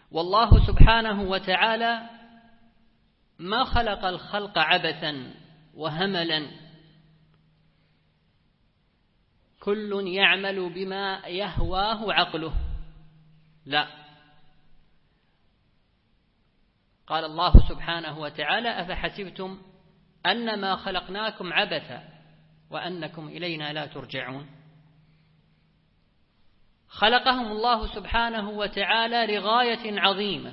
والله سبحانه وتعالى ما خلق الخلق عبثا وهملا، كل يعمل بما يهواه عقله، لا. قال الله سبحانه وتعالى: أفحسبتم أنما خلقناكم عبثا وأنكم إلينا لا ترجعون. خلقهم الله سبحانه وتعالى لغاية عظيمة،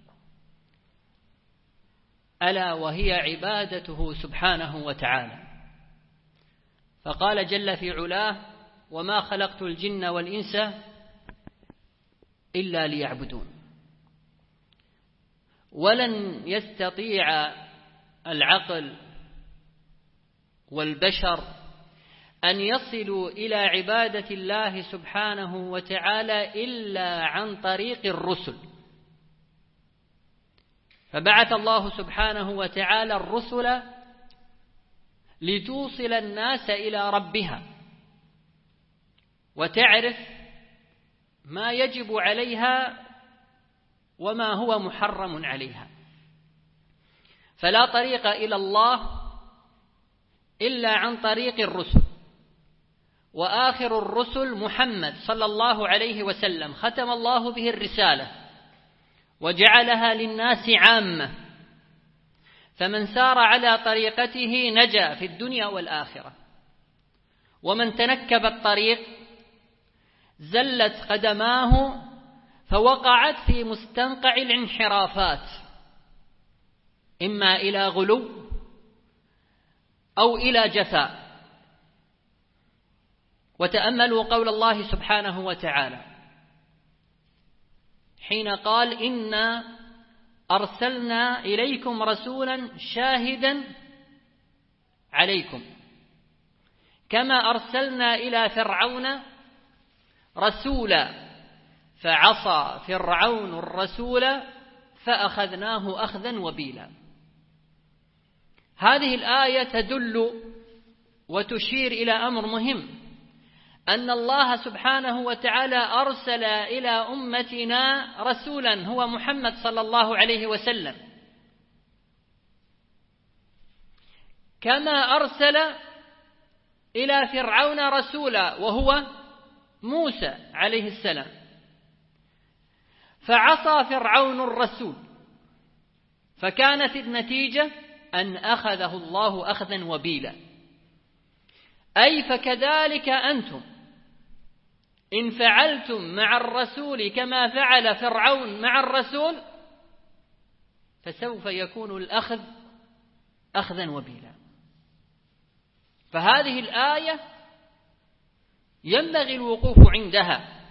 ألا وهي عبادته سبحانه وتعالى. فقال جل في علاه: وما خلقت الجن والإنس إلا ليعبدون. ولن يستطيع العقل والبشر أن يصلوا إلى عبادة الله سبحانه وتعالى إلا عن طريق الرسل. فبعث الله سبحانه وتعالى الرسل لتوصل الناس إلى ربها وتعرف ما يجب عليها وما هو محرم عليها. فلا طريق إلى الله إلا عن طريق الرسل. وآخر الرسل محمد صلى الله عليه وسلم، ختم الله به الرسالة وجعلها للناس عامة، فمن سار على طريقته نجا في الدنيا والآخرة، ومن تنكب الطريق زلت قدماه فوقعت في مستنقع الانحرافات، إما إلى غلو أو إلى جفاء. وتأملوا قول الله سبحانه وتعالى حين قال: إنا أرسلنا إليكم رسولا شاهدا عليكم كما أرسلنا إلى فرعون رسولا فعصى فرعون الرسول فأخذناه أخذا وبيلا. هذه الآية تدل وتشير إلى أمر مهم، أن الله سبحانه وتعالى أرسل إلى أمتنا رسولا هو محمد صلى الله عليه وسلم، كما أرسل إلى فرعون رسولا وهو موسى عليه السلام، فعصى فرعون الرسول، فكانت النتيجة أن أخذه الله أخذا وبيلا. أي فكذلك أنتم إن فعلتم مع الرسول كما فعل فرعون مع الرسول فسوف يكون الأخذ أخذا وبيلا. فهذه الآية ينبغي الوقوف عندها